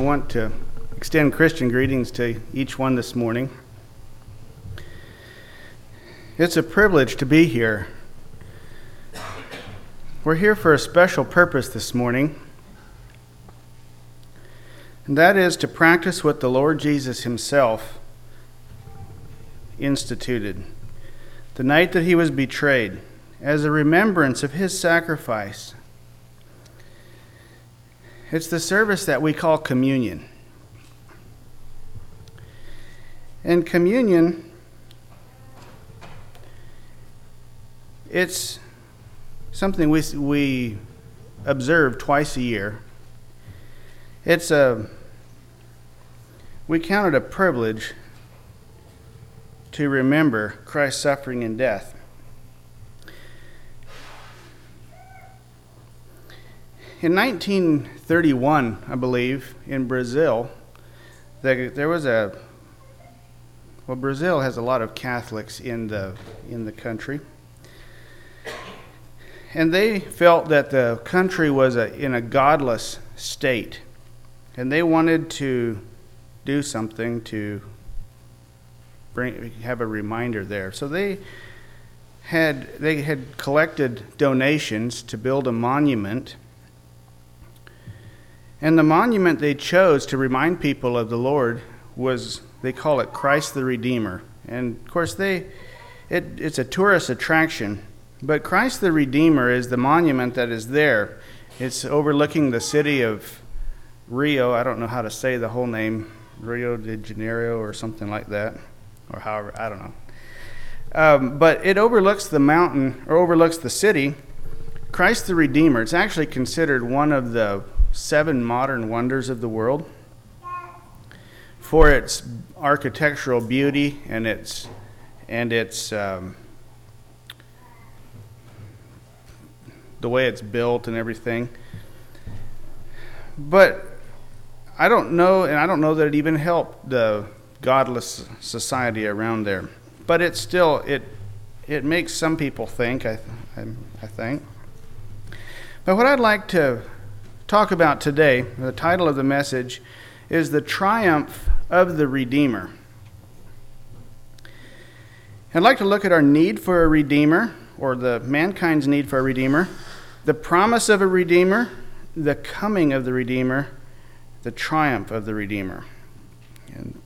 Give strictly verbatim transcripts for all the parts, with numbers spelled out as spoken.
want to extend Christian greetings to each one this morning. It's a privilege to be here. We're here for a special purpose this morning, and that is to practice what the Lord Jesus himself instituted the night that he was betrayed as a remembrance of his sacrifice. It's the service that we call communion. And communion, it's something we we observe twice a year. It's a we count it a privilege to remember Christ's suffering and death. In nineteen thirty-one, I believe, in Brazil, there was a well, Brazil has a lot of Catholics in the in the country. And they felt that the country was a, in a godless state, and they wanted to do something to bring have a reminder there. So they had they had collected donations to build a monument, and the monument they chose to remind people of the Lord was, they call it Christ the Redeemer. And of course, they it, it's a tourist attraction. But Christ the Redeemer is the monument that is there. It's overlooking the city of Rio. I don't know how to say the whole name, Rio de Janeiro or something like that, or however, I don't know. Um, but it overlooks the mountain, or overlooks the city. Christ the Redeemer, it's actually considered one of the seven modern wonders of the world for its architectural beauty and its and its um, the way it's built and everything. But I don't know, and I don't know that it even helped the godless society around there. But it still, it it makes some people think, I, I, I think. But what I'd like to talk about today, the title of the message, is The Triumph of the Redeemer. I'd like to look at our need for a Redeemer, or the mankind's need for a Redeemer, the promise of a Redeemer, the coming of the Redeemer, the triumph of the Redeemer. And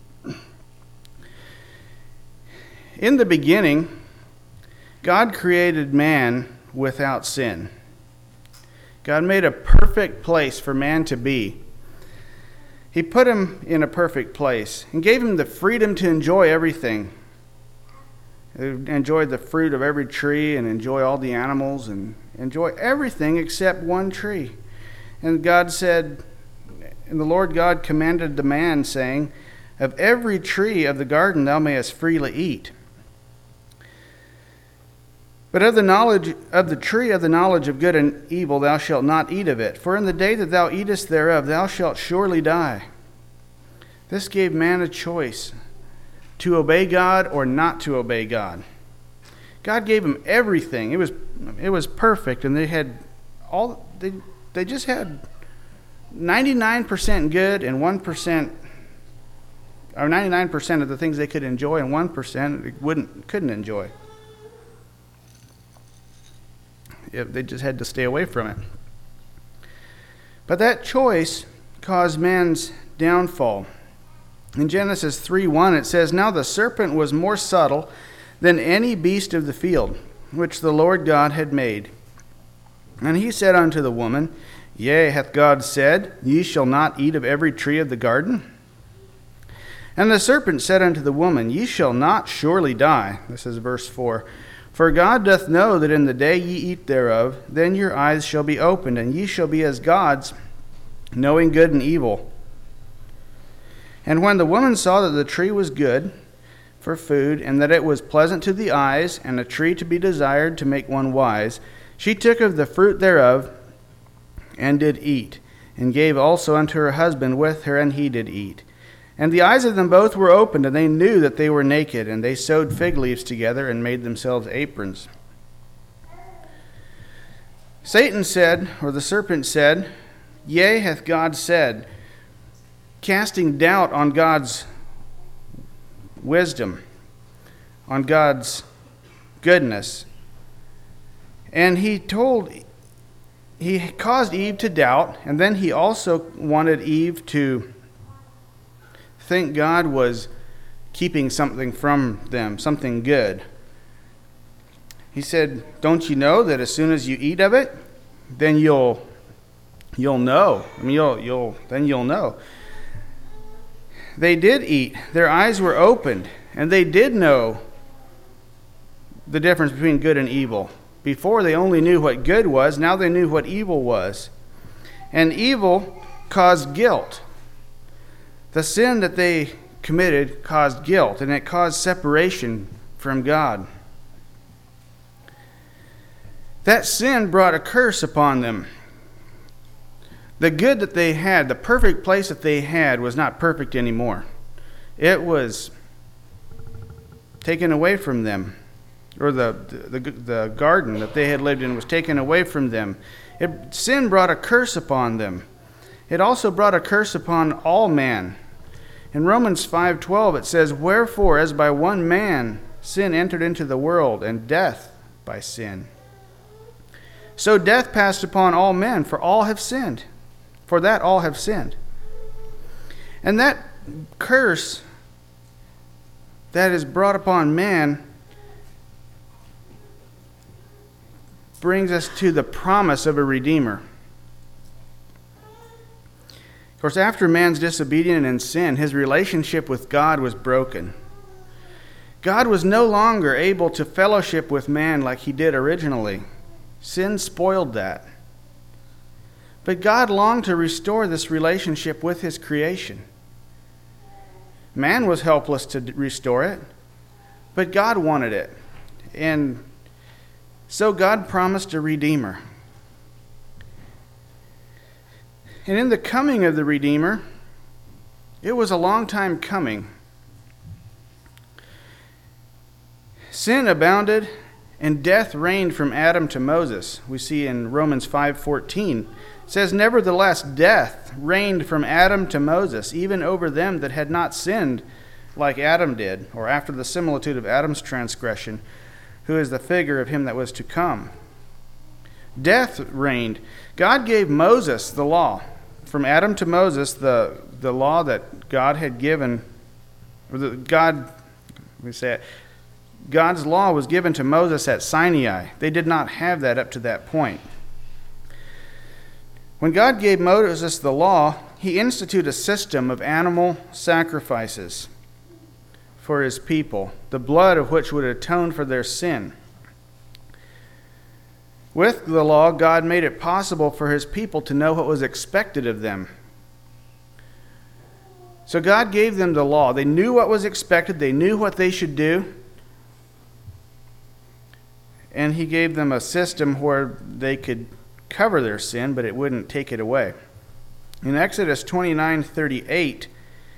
in the beginning, God created man without sin. God made a perfect place for man to be. He put him in a perfect place and gave him the freedom to enjoy everything. Enjoy the fruit of every tree and enjoy all the animals and enjoy everything except one tree. And God said, and the Lord God commanded the man, saying, of every tree of the garden thou mayest freely eat. But of the knowledge of the tree of the knowledge of good and evil thou shalt not eat of it, for in the day that thou eatest thereof thou shalt surely die. This gave man a choice, to obey God or not to obey God. God gave him everything. It was it was perfect, and they had all they they just had ninety-nine percent good and one percent, or ninety-nine percent of the things they could enjoy and one percent they wouldn't couldn't enjoy. They just had to stay away from it. But that choice caused man's downfall. In Genesis three one, it says, now the serpent was more subtle than any beast of the field, which the Lord God had made. And he said unto the woman, yea, hath God said, ye shall not eat of every tree of the garden? And the serpent said unto the woman, ye shall not surely die. This is verse four. For God doth know that in the day ye eat thereof, then your eyes shall be opened, and ye shall be as gods, knowing good and evil. And when the woman saw that the tree was good for food, and that it was pleasant to the eyes, and a tree to be desired to make one wise, she took of the fruit thereof, and did eat, and gave also unto her husband with her, and he did eat. And the eyes of them both were opened, and they knew that they were naked, and they sewed fig leaves together, and made themselves aprons. Satan said, or the serpent said, yea, hath God said, casting doubt on God's wisdom, on God's goodness. And he told, he caused Eve to doubt, and then he also wanted Eve to think God was keeping something from them, something good. He said, don't you know that as soon as you eat of it, then you'll you'll know. I mean, you'll you'll then you'll know. They did eat. Their eyes were opened, and they did know the difference between good and evil. Before they only knew what good was, now they knew what evil was. And evil caused guilt. The sin that they committed caused guilt, and it caused separation from God. That sin brought a curse upon them. The good that they had, the perfect place that they had, was not perfect anymore. It was taken away from them. Or the, the, the garden that they had lived in was taken away from them. It, sin brought a curse upon them. It also brought a curse upon all man. In Romans five twelve it says, wherefore, as by one man sin entered into the world, and death by sin. So death passed upon all men, for all have sinned. For that all have sinned. And that curse that is brought upon man brings us to the promise of a Redeemer. Of course, after man's disobedience and sin, his relationship with God was broken. God was no longer able to fellowship with man like he did originally. Sin spoiled that. But God longed to restore this relationship with his creation. Man was helpless to restore it, but God wanted it. And so God promised a Redeemer. And in the coming of the Redeemer, it was a long time coming. Sin abounded, and death reigned from Adam to Moses. We see in Romans five fourteen. It says, nevertheless, death reigned from Adam to Moses, even over them that had not sinned like Adam did, or after the similitude of Adam's transgression, who is the figure of him that was to come. Death reigned. God gave Moses the law. From Adam to Moses, the, the law that God had given, or the, God, let me say it, God's law was given to Moses at Sinai. They did not have that up to that point. When God gave Moses the law, he instituted a system of animal sacrifices for his people, the blood of which would atone for their sin. With the law, God made it possible for his people to know what was expected of them. So God gave them the law. They knew what was expected. They knew what they should do. And he gave them a system where they could cover their sin, but it wouldn't take it away. In Exodus twenty-nine thirty-eight,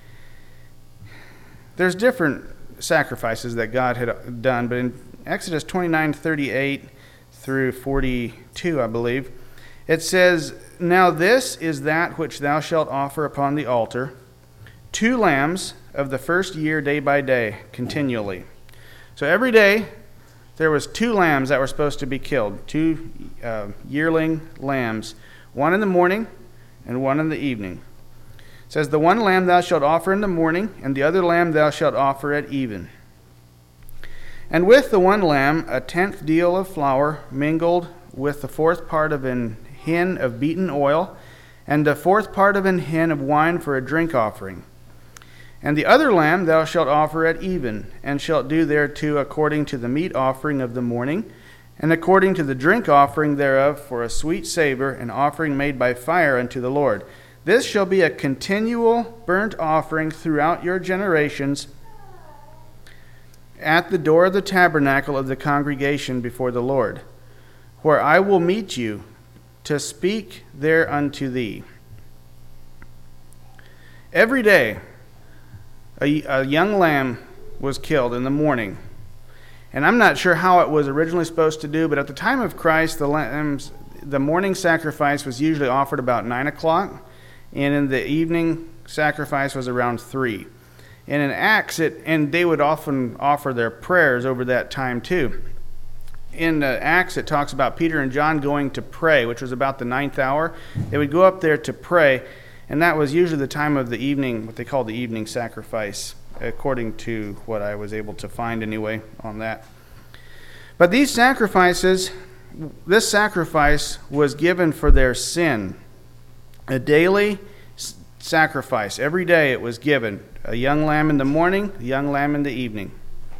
there's different sacrifices that God had done, but in Exodus twenty-nine thirty-eight through forty-two, I believe, it says, now this is that which thou shalt offer upon the altar, two lambs of the first year day by day, continually. So every day, there was two lambs that were supposed to be killed, two uh, yearling lambs, one in the morning and one in the evening. It says, the one lamb thou shalt offer in the morning, and the other lamb thou shalt offer at even. And with the one lamb, a tenth deal of flour mingled with the fourth part of an hin of beaten oil, and the fourth part of an hin of wine for a drink offering. And the other lamb thou shalt offer at even, and shalt do thereto according to the meat offering of the morning, and according to the drink offering thereof for a sweet savor, an offering made by fire unto the Lord. This shall be a continual burnt offering throughout your generations at the door of the tabernacle of the congregation before the Lord, where I will meet you to speak there unto thee. Every day, A, a young lamb was killed in the morning. And I'm not sure how it was originally supposed to do, but at the time of Christ, the lambs, the morning sacrifice was usually offered about nine o'clock, and in the evening sacrifice was around three. And in Acts, it, and they would often offer their prayers over that time too. In uh, Acts, it talks about Peter and John going to pray, which was about the ninth hour. They would go up there to pray, and that was usually the time of the evening, what they call the evening sacrifice, according to what I was able to find anyway on that. But these sacrifices, this sacrifice was given for their sin. A daily sacrifice. Every day it was given. A young lamb in the morning, a young lamb in the evening.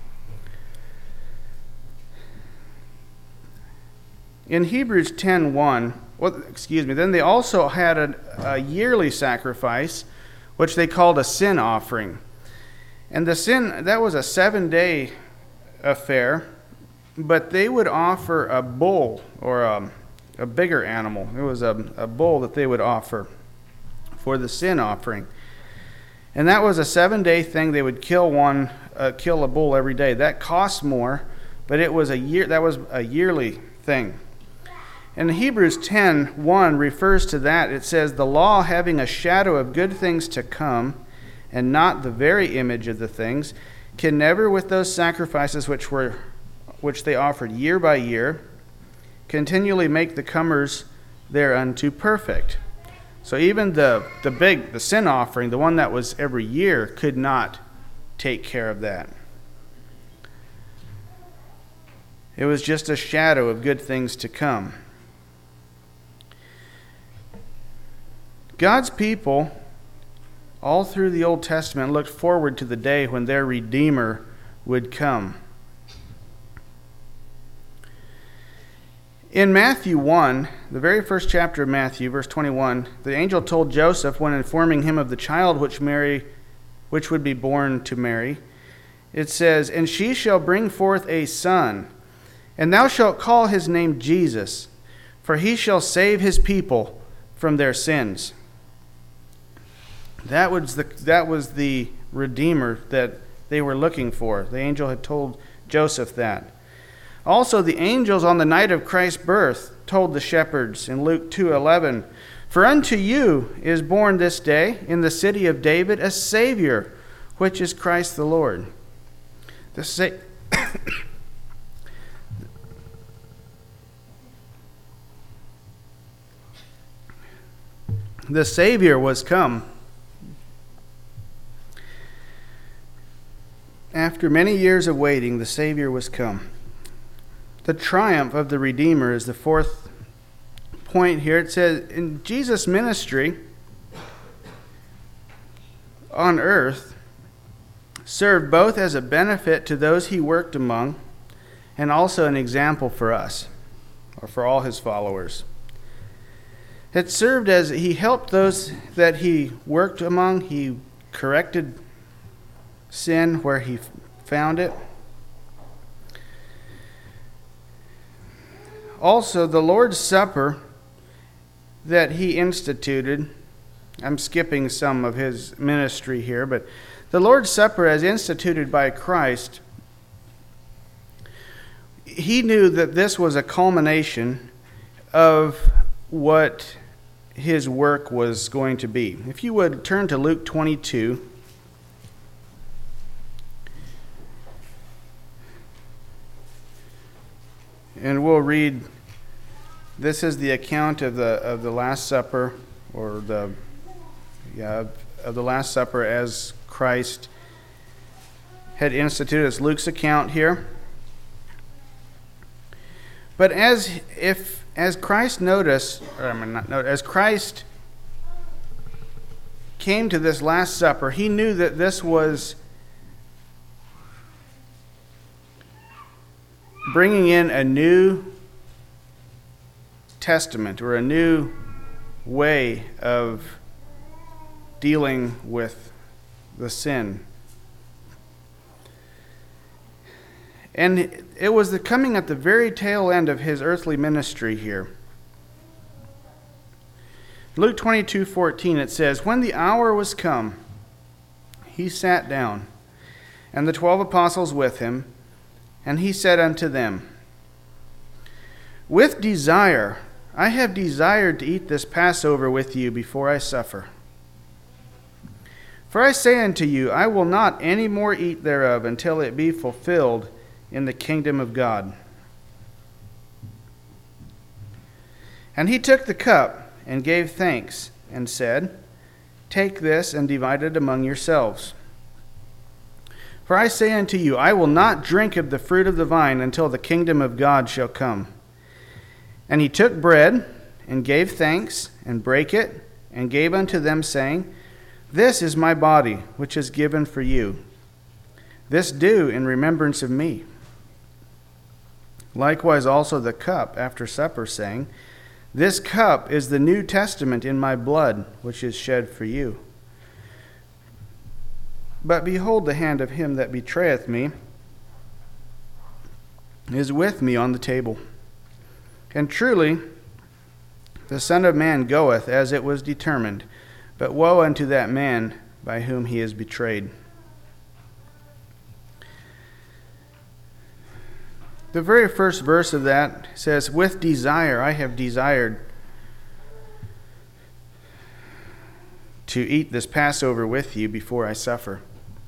In Hebrews ten one, well, excuse me, then they also had a, a yearly sacrifice, which they called a sin offering. And the sin, that was a seven-day affair, but they would offer a bull or a, a bigger animal. It was a, a bull that they would offer for the sin offering. And that was a seven-day thing. They would kill one, uh, kill a bull every day. That cost more, but it was a year. That was a yearly thing. And Hebrews ten one refers to that. It says, "The law, having a shadow of good things to come, and not the very image of the things, can never, with those sacrifices which were, which they offered year by year, continually make the comers thereunto perfect." So even the, the big, the sin offering, the one that was every year, could not take care of that. It was just a shadow of good things to come. God's people, all through the Old Testament, looked forward to the day when their Redeemer would come. In Matthew one, the very first chapter of Matthew, verse twenty-one, the angel told Joseph, when informing him of the child which Mary, which would be born to Mary, it says, "And she shall bring forth a son, and thou shalt call his name Jesus, for he shall save his people from their sins." That was the that was the Redeemer that they were looking for. The angel had told Joseph that. Also, the angels on the night of Christ's birth told the shepherds in Luke two eleven, "For unto you is born this day in the city of David a Savior, which is Christ the Lord." The sa- the Savior was come. After many years of waiting, the Savior was come. The triumph of the Redeemer is the fourth point here. It says, in Jesus' ministry on earth served both as a benefit to those he worked among and also an example for us, or for all his followers. It served as he helped those that he worked among. He corrected sin where he found it. Also, the Lord's Supper that he instituted, I'm skipping some of his ministry here, but the Lord's Supper as instituted by Christ, he knew that this was a culmination of what his work was going to be. If you would turn to Luke twenty-two. And we'll read, this is the account of the of the Last Supper, or the yeah, of the Last Supper as Christ had instituted. It's Luke's account here. But as if as Christ noticed, or I mean not noticed, as Christ came to this Last Supper, he knew that this was bringing in a new testament, or a new way of dealing with the sin. And it was the coming at the very tail end of his earthly ministry here. Luke twenty-two fourteen, it says, "When the hour was come, he sat down, and the twelve apostles with him, and he said unto them, With desire I have desired to eat this Passover with you before I suffer. For I say unto you, I will not any more eat thereof until it be fulfilled in the kingdom of God. And he took the cup and gave thanks and said, Take this and divide it among yourselves. For I say unto you, I will not drink of the fruit of the vine until the kingdom of God shall come. And he took bread and gave thanks and brake it and gave unto them, saying, This is my body, which is given for you. This do in remembrance of me. Likewise also the cup after supper, saying, This cup is the New Testament in my blood, which is shed for you. But behold, the hand of him that betrayeth me is with me on the table. And truly, the Son of Man goeth as it was determined, but woe unto that man by whom he is betrayed. The very first verse of that says, With desire I have desired to eat this Passover with you before I suffer.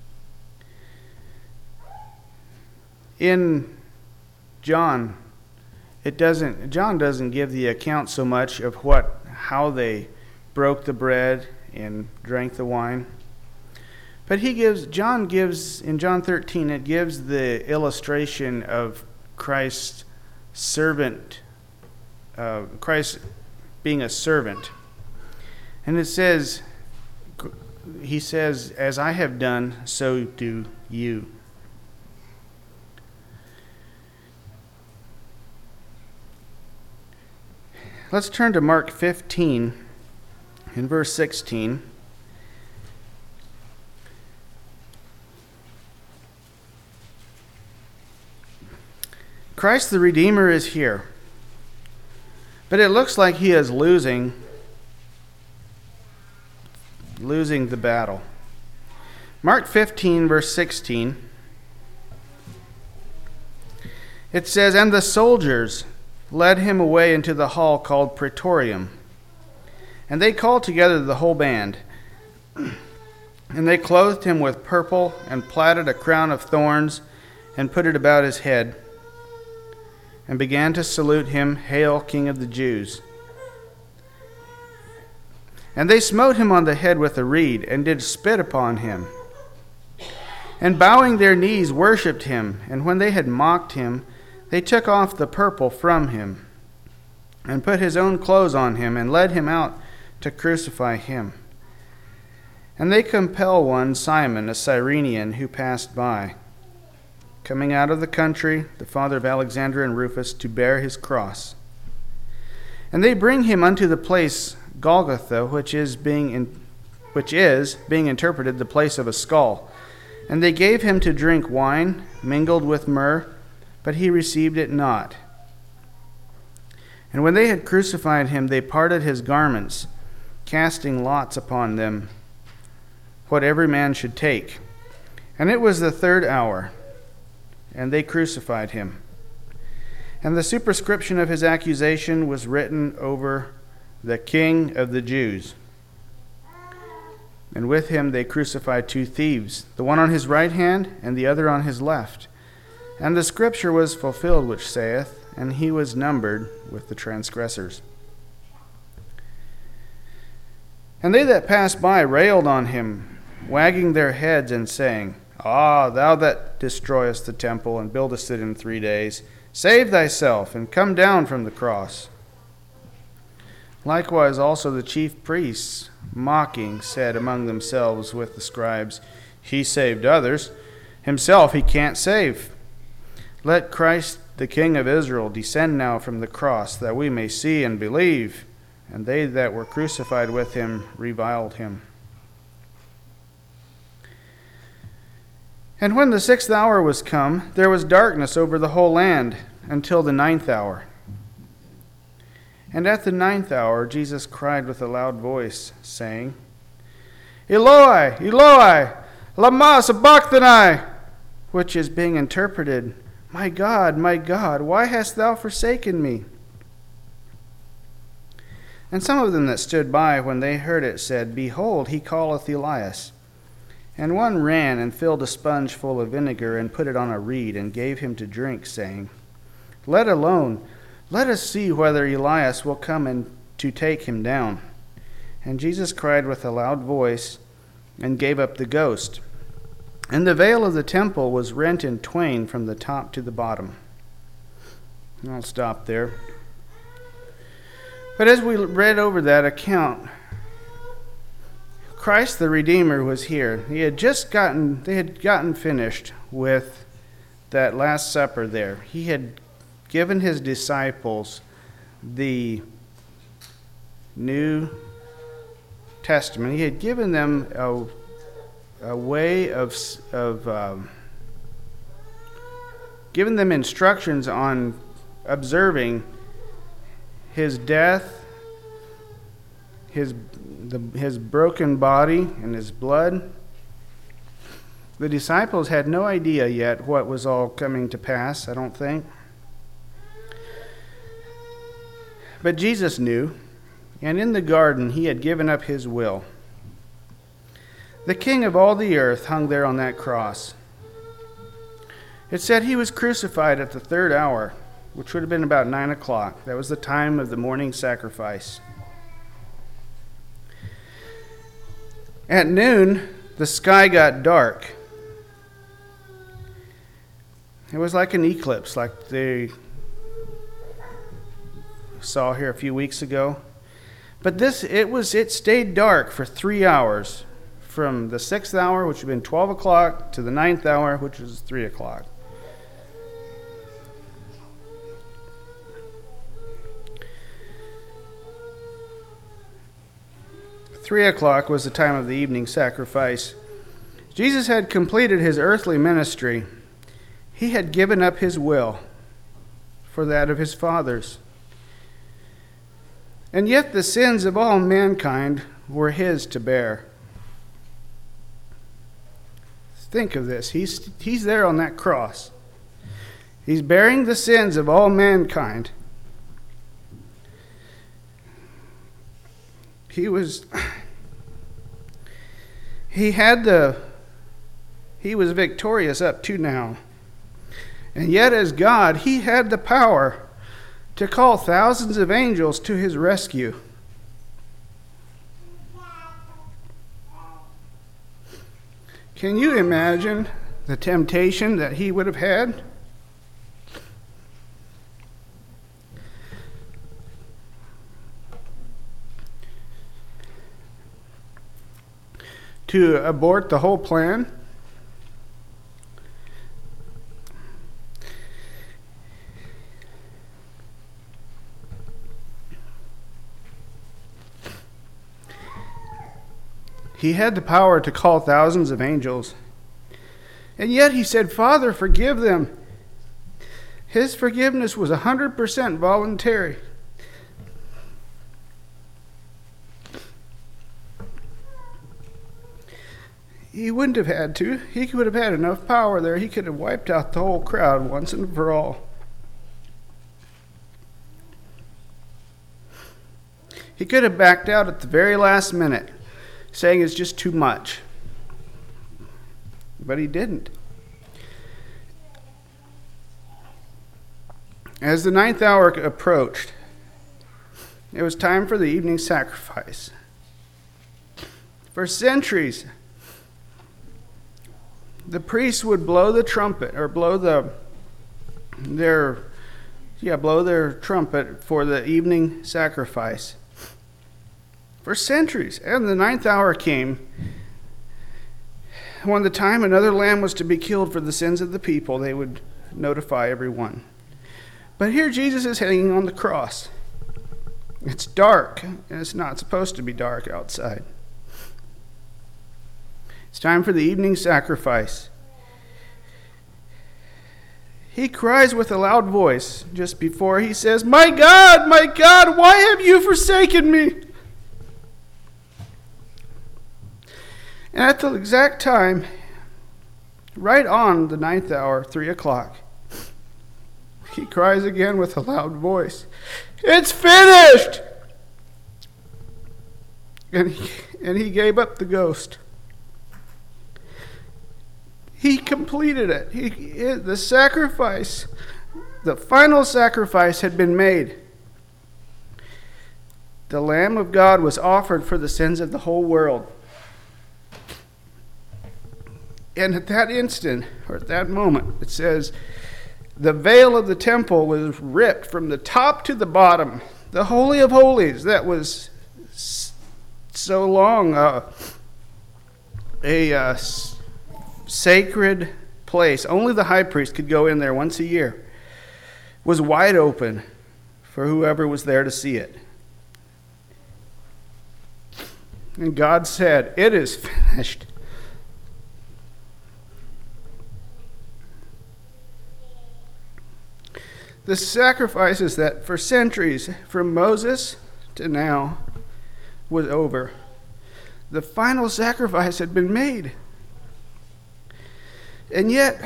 In John, it doesn't John doesn't give the account so much of what how they broke the bread and drank the wine. But he gives John gives in John thirteen, it gives the illustration of Christ's servant, uh, Christ being a servant. And it says, he says, As I have done, so do you. Let's turn to Mark fifteen in verse sixteen. Christ the Redeemer is here, but it looks like he is losing, losing the battle. Mark fifteen, verse sixteen. It says, And the soldiers led him away into the hall called Praetorium. And they called together the whole band. And they clothed him with purple, and platted a crown of thorns, and put it about his head, and began to salute him, Hail, King of the Jews. And they smote him on the head with a reed, and did spit upon him. And bowing their knees worshipped him, and when they had mocked him, they took off the purple from him, and put his own clothes on him, and led him out to crucify him. And they compel one, Simon, a Cyrenian, who passed by, coming out of the country, the father of Alexander and Rufus, to bear his cross. And they bring him unto the place Golgotha, which is being in, which is being interpreted the place of a skull. And they gave him to drink wine mingled with myrrh, but he received it not. And when they had crucified him, they parted his garments, casting lots upon them, what every man should take. And it was the third hour, and they crucified him. And the superscription of his accusation was written over, The King of the Jews. And with him they crucified two thieves, the one on his right hand and the other on his left. And the scripture was fulfilled which saith, And he was numbered with the transgressors. And they that passed by railed on him, wagging their heads and saying, Ah, thou that destroyest the temple and buildest it in three days, save thyself and come down from the cross. Likewise also the chief priests, mocking, said among themselves with the scribes, He saved others, himself he can't save. Let Christ, the King of Israel, descend now from the cross, that we may see and believe. And they that were crucified with him reviled him. And when the sixth hour was come, there was darkness over the whole land until the ninth hour. And at the ninth hour Jesus cried with a loud voice, saying, Eloi, Eloi, lama sabachthani, which is being interpreted, My God, my God, why hast thou forsaken me? And some of them that stood by, when they heard it, said, Behold, he calleth Elias. And one ran and filled a sponge full of vinegar and put it on a reed and gave him to drink, saying, Let alone, let us see whether Elias will come and to take him down. And Jesus cried with a loud voice and gave up the ghost. And the veil of the temple was rent in twain from the top to the bottom. I'll stop there. But as we read over that account, Christ the Redeemer was here. He had just gotten, they had gotten finished with that Last Supper there. He had given his disciples the New Testament. He had given them a, a way of, of um, given them instructions on observing his death, his the, his broken body, and his blood. The disciples had no idea yet what was all coming to pass, I don't think. But Jesus knew, and in the garden he had given up his will. The King of all the earth hung there on that cross. It said he was crucified at the third hour, which would have been about nine o'clock. That was the time of the morning sacrifice. At noon, the sky got dark. It was like an eclipse, like they saw here a few weeks ago. But this, it was, it stayed dark for three hours, from the sixth hour, which would have been twelve o'clock, to the ninth hour, which was three o'clock. Three o'clock was the time of the evening sacrifice. Jesus had completed his earthly ministry. He had given up his will for that of his Father's. And yet the sins of all mankind were his to bear. Think of this. He's, he's there on that cross. He's bearing the sins of all mankind. He was, he had the, he was victorious up to now. And yet as God, he had the power to call thousands of angels to his rescue. Can you imagine the temptation that he would have had? To abort the whole plan? He had the power to call thousands of angels. And yet he said, Father, forgive them. His forgiveness was one hundred percent voluntary. He wouldn't have had to. He would have had enough power there. He could have wiped out the whole crowd once and for all. He could have backed out at the very last minute, saying it's just too much. But he didn't. As the ninth hour approached, it was time for the evening sacrifice. For centuries, the priests would blow the trumpet, or blow the their yeah, blow their trumpet for the evening sacrifice. For centuries. And the ninth hour came, when the time another lamb was to be killed for the sins of the people, they would notify everyone. But here Jesus is hanging on the cross. It's dark, and it's not supposed to be dark outside. It's time for the evening sacrifice. He cries with a loud voice just before he says, My God, my God, why have you forsaken me? And at the exact time, right on the ninth hour, three o'clock, he cries again with a loud voice, It's finished! And he, and he gave up the ghost. He completed it. He, it. The sacrifice, the final sacrifice had been made. The Lamb of God was offered for the sins of the whole world. And at that instant, or at that moment, it says, the veil of the temple was ripped from the top to the bottom. The Holy of Holies, that was so long uh, a uh, sacred place, only the high priest could go in there once a year, was wide open for whoever was there to see it. And God said, "It is finished." The sacrifices that for centuries, from Moses to now, was over. The final sacrifice had been made. And yet,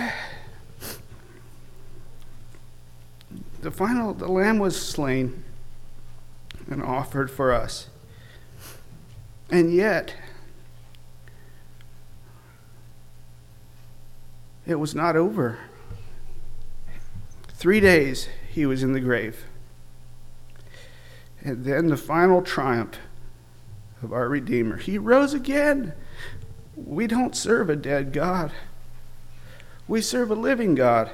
the final, the lamb was slain and offered for us. And yet, it was not over. Three days he was in the grave. And then the final triumph of our Redeemer. He rose again. We don't serve a dead God. We serve a living God.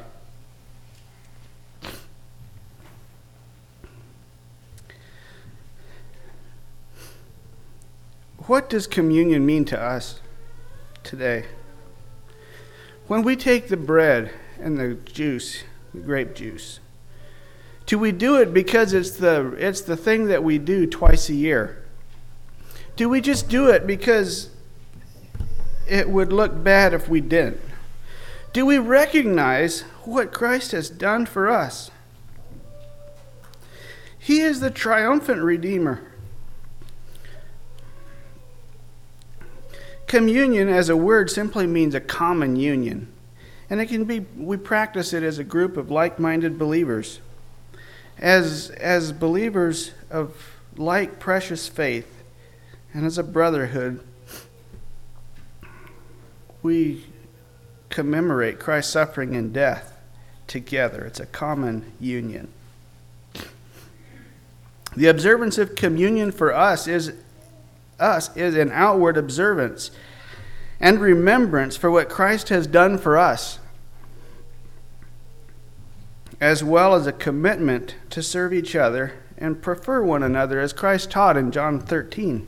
What does communion mean to us today? When we take the bread and the juice, the grape juice, do we do it because it's the it's the thing that we do twice a year? Do we just do it because it would look bad if we didn't? Do we recognize what Christ has done for us? He is the triumphant Redeemer. Communion as a word simply means a common union. And it can be, we practice it as a group of like-minded believers. As, as believers of like precious faith, and as a brotherhood, we commemorate Christ's suffering and death together. It's a common union. The observance of communion for us is us is an outward observance and remembrance for what Christ has done for us, as well as a commitment to serve each other and prefer one another, as Christ taught in John thirteen.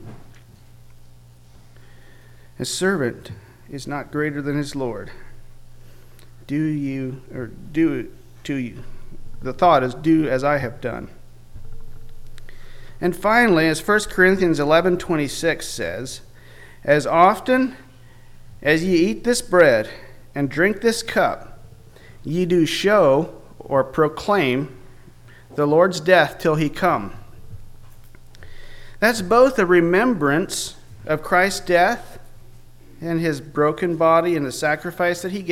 A servant is not greater than his Lord. Do you, or do to you. The thought is, do as I have done. And finally, as First Corinthians eleven twenty-six says, as often as ye eat this bread and drink this cup, ye do show or proclaim the Lord's death till he come. That's both a remembrance of Christ's death and his broken body and the sacrifice that he gave,